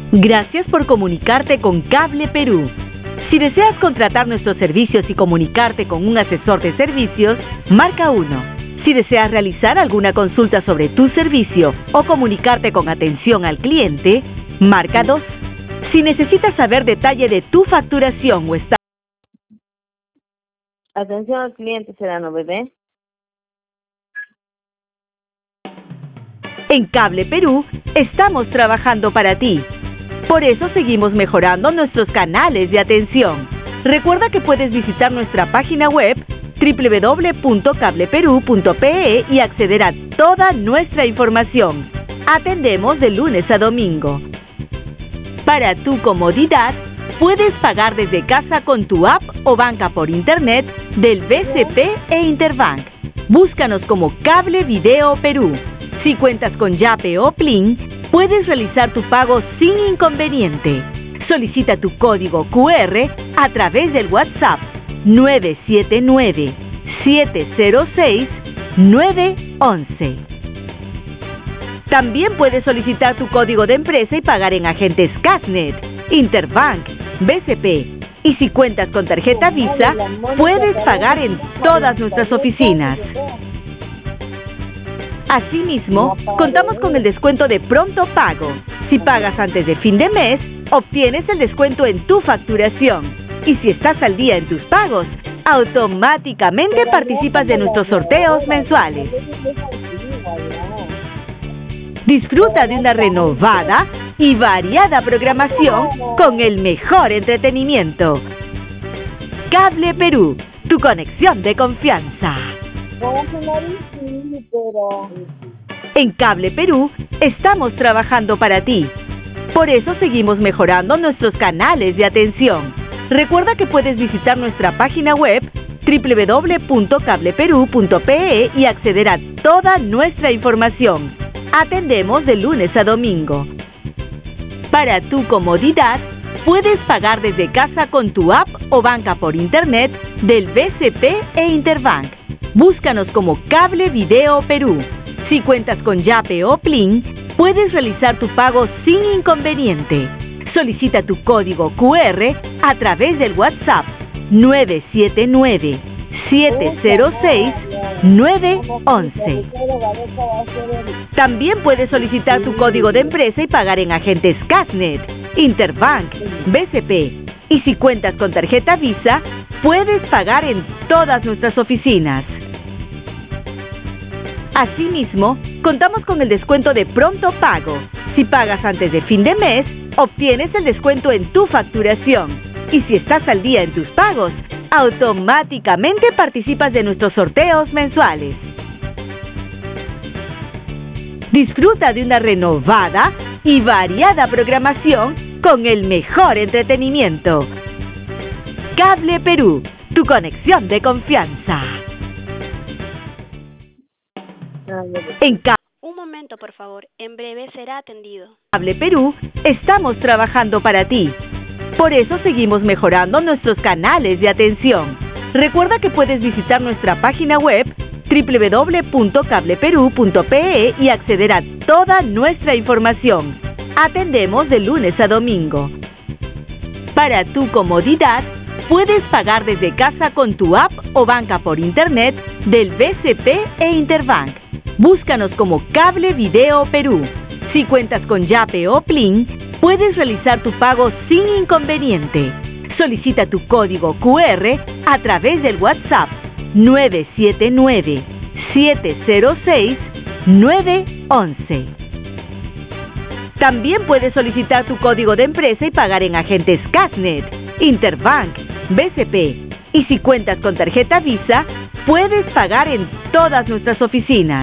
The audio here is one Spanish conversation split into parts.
Gracias por comunicarte con Cable Perú. Si deseas contratar nuestros servicios y comunicarte con un asesor de servicios, marca 1. Si deseas realizar alguna consulta sobre tu servicio o comunicarte con atención al cliente, marca 2. Si necesitas saber detalle de tu facturación o está... Atención al cliente, Serrano, bebé. En Cable Perú, estamos trabajando para ti. Por eso seguimos mejorando nuestros canales de atención. Recuerda que puedes visitar nuestra página web www.cableperú.pe y acceder a toda nuestra información. Atendemos de lunes a domingo. Para tu comodidad, puedes pagar desde casa con tu app o banca por internet del BCP e Interbank. Búscanos como Cable Video Perú. Si cuentas con Yape o Plin, puedes realizar tu pago sin inconveniente. Solicita tu código QR a través del WhatsApp 979-706-911. También puedes solicitar tu código de empresa y pagar en agentes Casnet, Interbank, BCP. Y si cuentas con tarjeta Visa, puedes pagar en todas nuestras oficinas. Asimismo, contamos con el descuento de pronto pago. Si pagas antes de fin de mes, obtienes el descuento en tu facturación. Y si estás al día en tus pagos, automáticamente participas de nuestros sorteos mensuales. Disfruta de una renovada y variada programación con el mejor entretenimiento. Cable Perú, tu conexión de confianza. En Cable Perú, estamos trabajando para ti. Por eso seguimos mejorando nuestros canales de atención. Recuerda que puedes visitar nuestra página web www.cableperú.pe y acceder a toda nuestra información. Atendemos de lunes a domingo. Para tu comodidad, puedes pagar desde casa con tu app o banca por internet del BCP e Interbank. Búscanos como Cable Video Perú. Si cuentas con Yape o Plin, puedes realizar tu pago sin inconveniente. Solicita tu código QR a través del WhatsApp 979-706-911. También puedes solicitar tu código de empresa y pagar en agentes Casnet, Interbank, BCP. Y si cuentas con tarjeta Visa, puedes pagar en todas nuestras oficinas. Asimismo, contamos con el descuento de pronto pago. Si pagas antes de fin de mes, obtienes el descuento en tu facturación. Y si estás al día en tus pagos, automáticamente participas de nuestros sorteos mensuales. Disfruta de una renovada y variada programación con el mejor entretenimiento. Cable Perú, tu conexión de confianza. Un momento, por favor. En breve será atendido. Cable Perú, estamos trabajando para ti. Por eso seguimos mejorando nuestros canales de atención. Recuerda que puedes visitar nuestra página web www.cableperú.pe y acceder a toda nuestra información. Atendemos de lunes a domingo. Para tu comodidad, puedes pagar desde casa con tu app o banca por internet del BCP e Interbank. Búscanos como Cable Video Perú. Si cuentas con Yape o Plin, puedes realizar tu pago sin inconveniente. Solicita tu código QR a través del WhatsApp 979-706-911. También puedes solicitar tu código de empresa y pagar en agentes Casnet, Interbank, BCP. Y si cuentas con tarjeta Visa, puedes pagar en todas nuestras oficinas.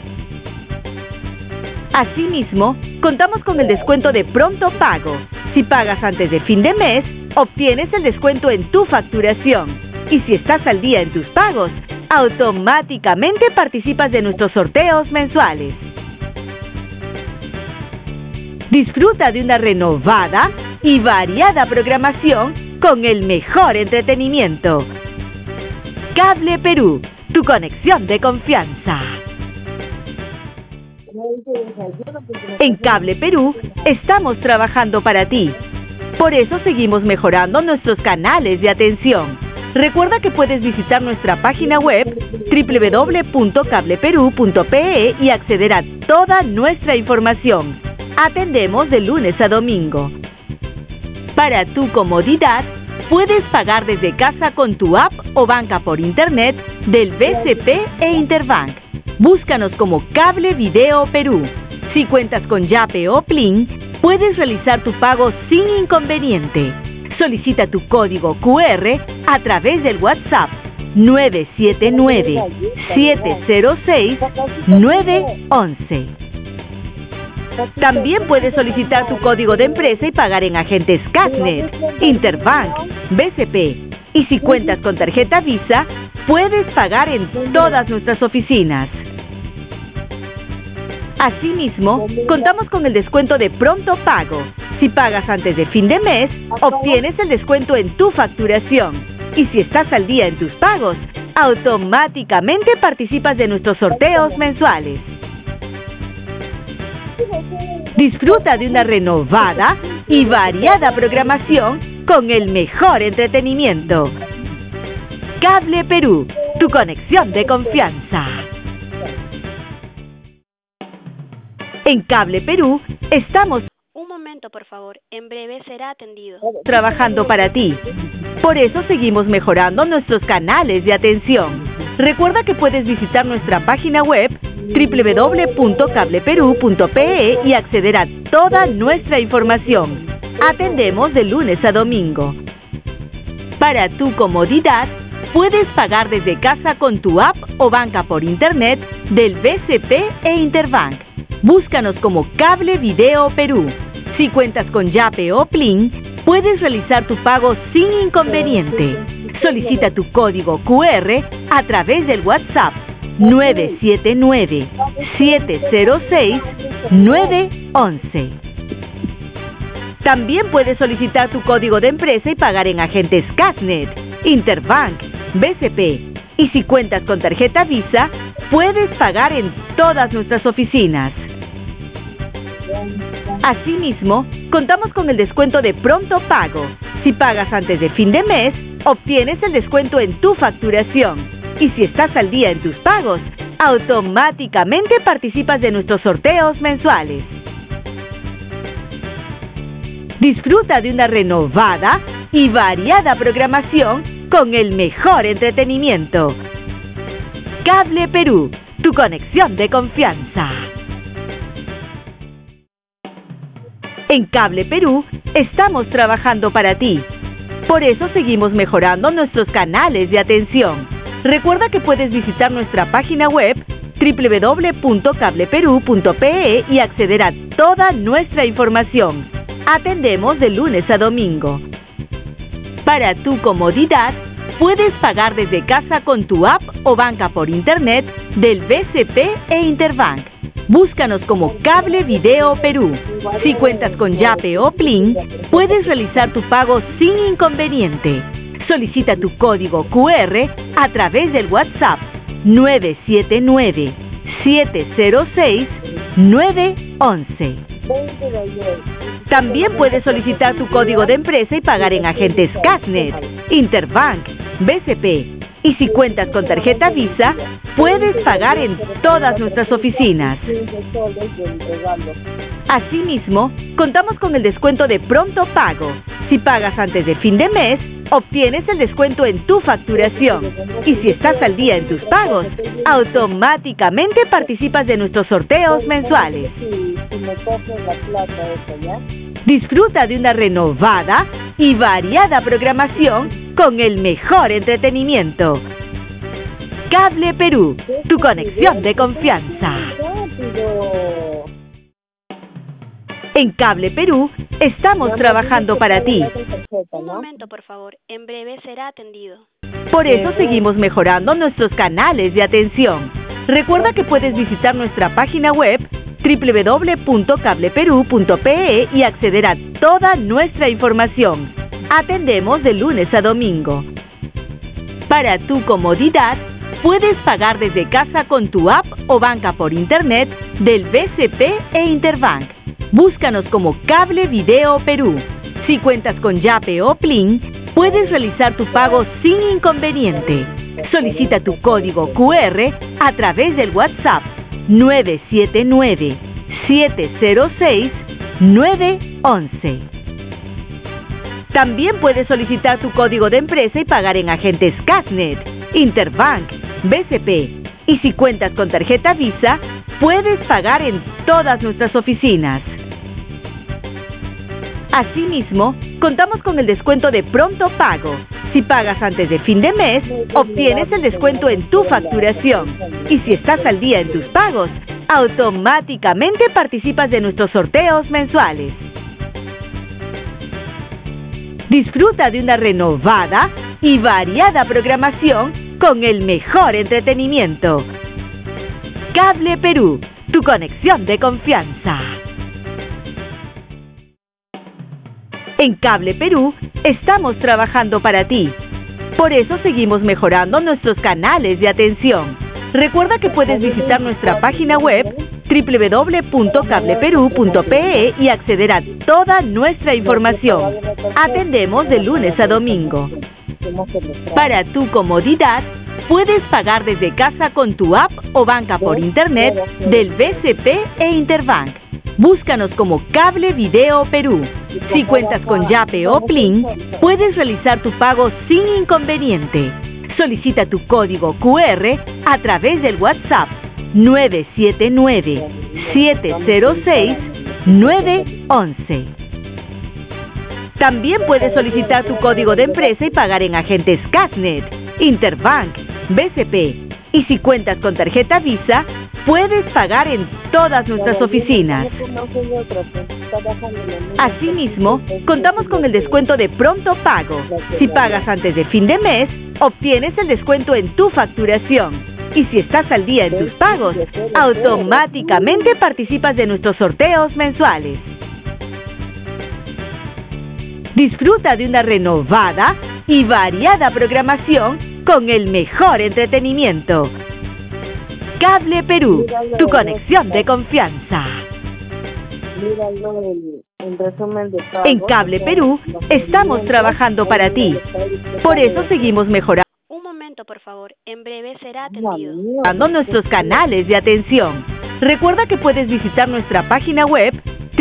Asimismo, contamos con el descuento de pronto pago. Si pagas antes de fin de mes, obtienes el descuento en tu facturación. Y si estás al día en tus pagos, automáticamente participas de nuestros sorteos mensuales. Disfruta de una renovada y variada programación con el mejor entretenimiento. Cable Perú, tu conexión de confianza. En Cable Perú estamos trabajando para ti. Por eso seguimos mejorando nuestros canales de atención. Recuerda que puedes visitar nuestra página web www.cableperú.pe y acceder a toda nuestra información. Atendemos de lunes a domingo. Para tu comodidad, puedes pagar desde casa con tu app o banca por internet del BCP e Interbank. Búscanos como Cable Video Perú. Si cuentas con Yape o Plin, puedes realizar tu pago sin inconveniente. Solicita tu código QR a través del WhatsApp 979-706-911. También puedes solicitar tu código de empresa y pagar en agentes Casnet, Interbank, BCP. Y si cuentas con tarjeta Visa, puedes pagar en todas nuestras oficinas. Asimismo, contamos con el descuento de pronto pago. Si pagas antes de fin de mes, obtienes el descuento en tu facturación. Y si estás al día en tus pagos, automáticamente participas de nuestros sorteos mensuales. Disfruta de una renovada y variada programación con el mejor entretenimiento. Cable Perú, tu conexión de confianza. En Cable Perú estamos Un momento, por favor. En breve será atendido. trabajando para ti. Por eso seguimos mejorando nuestros canales de atención. Recuerda que puedes visitar nuestra página web www.cableperú.pe y acceder a toda nuestra información. Atendemos de lunes a domingo. Para tu comodidad, puedes pagar desde casa con tu app o banca por internet del BCP e Interbank. Búscanos como Cable Video Perú. Si cuentas con Yape o Plin, puedes realizar tu pago sin inconveniente. Solicita tu código QR a través del WhatsApp 979-706-911. También puedes solicitar tu código de empresa y pagar en agentes Casnet, Interbank, BCP. Y si cuentas con tarjeta Visa, puedes pagar en todas nuestras oficinas. Asimismo, contamos con el descuento de pronto pago. Si pagas antes de fin de mes, obtienes el descuento en tu facturación. Y si estás al día en tus pagos, automáticamente participas de nuestros sorteos mensuales. Disfruta de una renovada y variada programación con el mejor entretenimiento. Cable Perú, tu conexión de confianza. En Cable Perú estamos trabajando para ti. Por eso seguimos mejorando nuestros canales de atención. Recuerda que puedes visitar nuestra página web www.cableperú.pe y acceder a toda nuestra información. Atendemos de lunes a domingo. Para tu comodidad, puedes pagar desde casa con tu app o banca por internet del BCP e Interbank. Búscanos como Cable Video Perú. Si cuentas con Yape o Plin, puedes realizar tu pago sin inconveniente. Solicita tu código QR a través del WhatsApp 979-706-911. También puedes solicitar tu código de empresa y pagar en agentes Casnet, Interbank, BCP. Y si cuentas con tarjeta Visa, puedes pagar en todas nuestras oficinas. Asimismo, contamos con el descuento de pronto pago. Si pagas antes de fin de mes, obtienes el descuento en tu facturación. Y si estás al día en tus pagos, automáticamente participas de nuestros sorteos mensuales. Disfruta de una renovada y variada programación con el mejor entretenimiento. Cable Perú, tu conexión de confianza. En Cable Perú estamos trabajando para ti. Un momento, por favor. En breve será atendido. Por eso seguimos mejorando nuestros canales de atención. Recuerda que puedes visitar nuestra página web www.cableperú.pe y acceder a toda nuestra información. Atendemos de lunes a domingo. Para tu comodidad, puedes pagar desde casa con tu app o banca por internet del BCP e Interbank. Búscanos como Cable Video Perú. Si cuentas con Yape o Plin, puedes realizar tu pago sin inconveniente. Solicita tu código QR a través del WhatsApp 979-706-911. También puedes solicitar tu código de empresa y pagar en agentes Casnet, Interbank, BCP. Y si cuentas con tarjeta Visa, puedes pagar en todas nuestras oficinas. Asimismo, contamos con el descuento de pronto pago. Si pagas antes de fin de mes, obtienes el descuento en tu facturación. Y si estás al día en tus pagos, automáticamente participas de nuestros sorteos mensuales. Disfruta de una renovada y variada programación con el mejor entretenimiento. Cable Perú, tu conexión de confianza. En Cable Perú estamos trabajando para ti. Por eso seguimos mejorando nuestros canales de atención. Recuerda que puedes visitar nuestra página web www.cableperú.pe y acceder a toda nuestra información. Atendemos de lunes a domingo. Para tu comodidad, puedes pagar desde casa con tu app o banca por internet del BCP e Interbank. Búscanos como Cable Video Perú. Si cuentas con Yape o Plin, puedes realizar tu pago sin inconveniente. Solicita tu código QR a través del WhatsApp 979-706-911. También puedes solicitar tu código de empresa y pagar en agentes Casnet, Interbank, BCP. Y si cuentas con tarjeta Visa, puedes pagar en todas nuestras oficinas. Asimismo, contamos con el descuento de pronto pago. Si pagas antes de fin de mes, obtienes el descuento en tu facturación. Y si estás al día en tus pagos, automáticamente participas de nuestros sorteos mensuales. Disfruta de una renovada y variada programación con el mejor entretenimiento. Cable Perú, tu conexión de confianza. En Cable Perú estamos trabajando para ti. Por eso seguimos mejorando. Un momento, por favor. En breve será atendido. Nuestros canales de atención. Recuerda que puedes visitar nuestra página web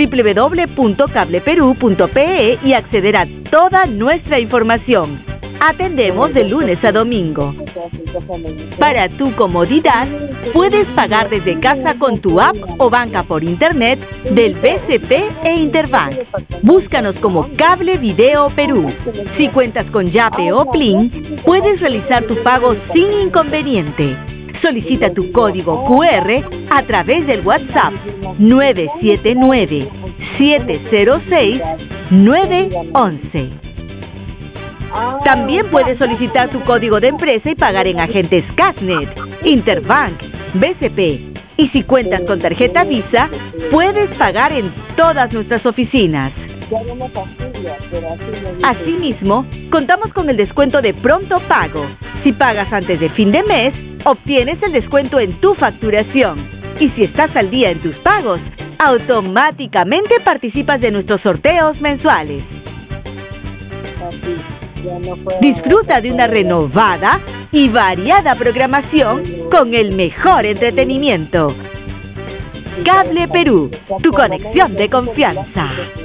www.cableperú.pe y acceder a toda nuestra información. Atendemos de lunes a domingo. Para tu comodidad, puedes pagar desde casa con tu app o banca por internet del BCP e Interbank. Búscanos como Cable Video Perú. Si cuentas con Yape o Plin, puedes realizar tu pago sin inconveniente. Solicita tu código QR a través del WhatsApp 979-706-911. También puedes solicitar tu código de empresa y pagar en agentes Casnet, Interbank, BCP. Y si cuentas con tarjeta Visa, puedes pagar en todas nuestras oficinas. Asimismo, contamos con el descuento de pronto pago. Si pagas antes de fin de mes, obtienes el descuento en tu facturación. Y si estás al día en tus pagos, automáticamente participas de nuestros sorteos mensuales. Disfruta de una renovada y variada programación con el mejor entretenimiento. Cable Perú, tu conexión de confianza.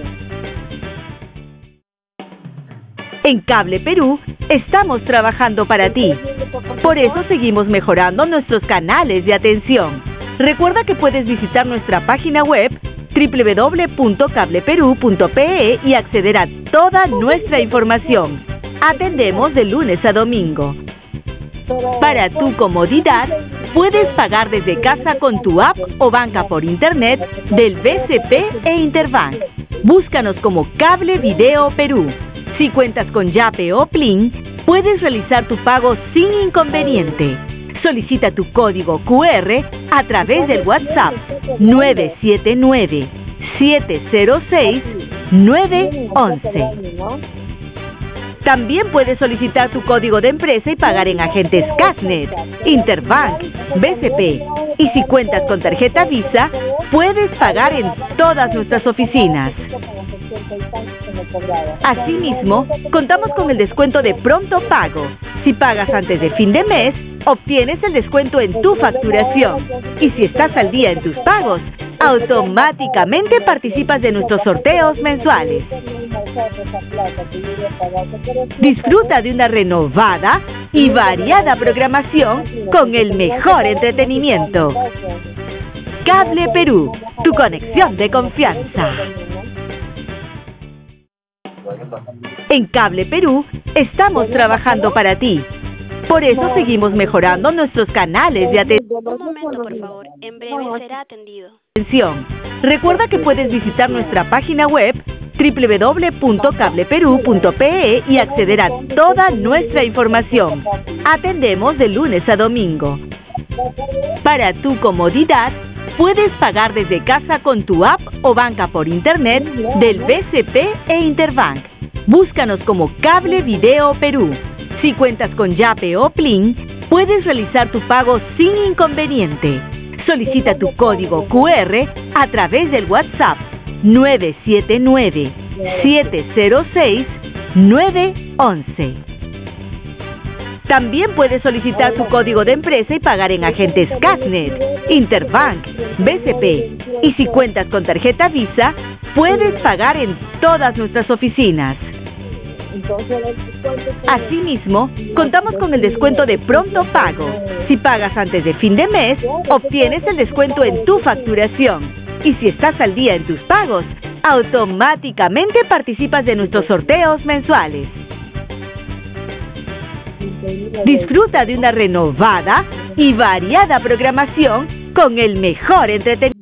En Cable Perú estamos trabajando para ti. Por eso seguimos mejorando nuestros canales de atención. Recuerda que puedes visitar nuestra página web www.cableperú.pe y acceder a toda nuestra información. Atendemos de lunes a domingo. Para tu comodidad, puedes pagar desde casa con tu app o banca por internet del BCP e Interbank. Búscanos como Cable Video Perú. Si cuentas con Yape o Plin, puedes realizar tu pago sin inconveniente. Solicita tu código QR a través del WhatsApp 979-706-911. También puedes solicitar tu código de empresa y pagar en agentes Cashnet, Interbank, BCP. Y si cuentas con tarjeta Visa, puedes pagar en todas nuestras oficinas. Asimismo, contamos con el descuento de pronto pago. Si pagas antes de fin de mes, obtienes el descuento en tu facturación. Y si estás al día en tus pagos, automáticamente participas de nuestros sorteos mensuales. Disfruta de una renovada y variada programación con el mejor entretenimiento. Cable Perú, tu conexión de confianza. En Cable Perú estamos trabajando para ti. Por eso seguimos mejorando nuestros canales de atención. Un momento, por favor. En breve será atendido. Recuerda que puedes visitar nuestra página web www.cableperu.pe y acceder a toda nuestra información. Atendemos de lunes a domingo. Para tu comodidad, puedes pagar desde casa con tu app o banca por internet del BCP e Interbank. Búscanos como Cable Video Perú. Si cuentas con Yape o Plin, puedes realizar tu pago sin inconveniente. Solicita tu código QR a través del WhatsApp 979-706-911. También puedes solicitar tu código de empresa y pagar en agentes Cashnet, Interbank, BCP. Y si cuentas con tarjeta Visa, puedes pagar en todas nuestras oficinas. Asimismo, contamos con el descuento de pronto pago. Si pagas antes de fin de mes, obtienes el descuento en tu facturación. Y si estás al día en tus pagos, automáticamente participas de nuestros sorteos mensuales. Disfruta de una renovada y variada programación con el mejor entretenimiento.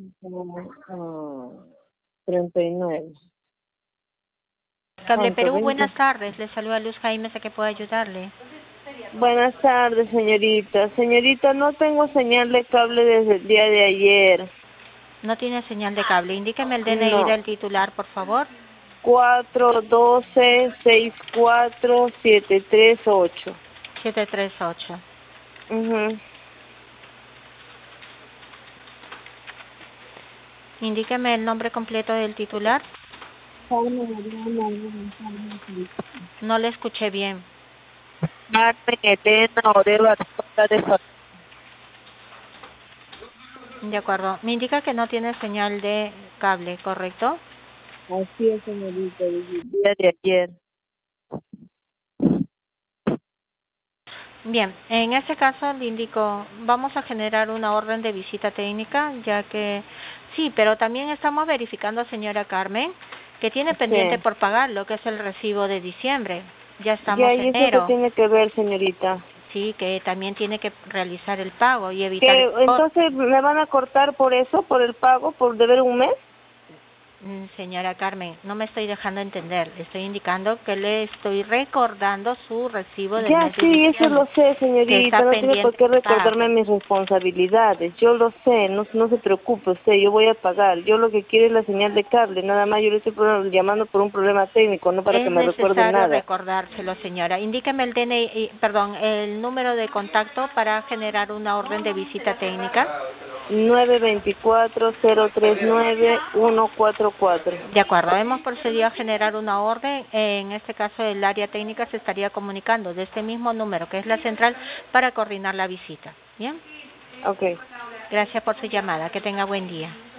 39. Cable Perú, buenas tardes. Le saluda Luz Jaime, sé que puedo ayudarle. Buenas tardes, señorita. Señorita, no tengo señal de cable desde el día de ayer. No tiene señal de cable. Indíqueme el DNI del titular, por favor. 412-64-738. 738. Indíqueme el nombre completo del titular. No le escuché bien. Carmen Elena Oreva de De acuerdo. Me indica que no tiene señal de cable, ¿correcto? Así es, señorita, desde el día de ayer. Bien, en este caso le indico, vamos a generar una orden de visita técnica, ya que sí, pero también estamos verificando, señora Carmen, que tiene pendiente por pagar lo que es el recibo de diciembre. Ya estamos en enero. ¿Y eso qué tiene que ver, señorita? Sí, que también tiene que realizar el pago y evitar... Entonces, ¿me van a cortar por eso, por el pago, por deber un mes? Señora Carmen, no me estoy dejando entender. Le estoy indicando que le estoy recordando su recibo del mes de diciembre. Eso lo sé, señorita. No tiene por qué recordarme mis responsabilidades. Yo lo sé, no se preocupe usted. Yo voy a pagar. Yo lo que quiero es la señal de cable. Nada más yo le estoy llamando por un problema técnico, no para que me recuerde nada. Es necesario recordárselo, señora. Indíqueme el DNI, el número de contacto para generar una orden de visita técnica. 924-039-144. De acuerdo, hemos procedido a generar una orden. En este caso, el área técnica se estaría comunicando de este mismo número, que es la central, para coordinar la visita. ¿Bien? Ok. Gracias por su llamada. Que tenga buen día.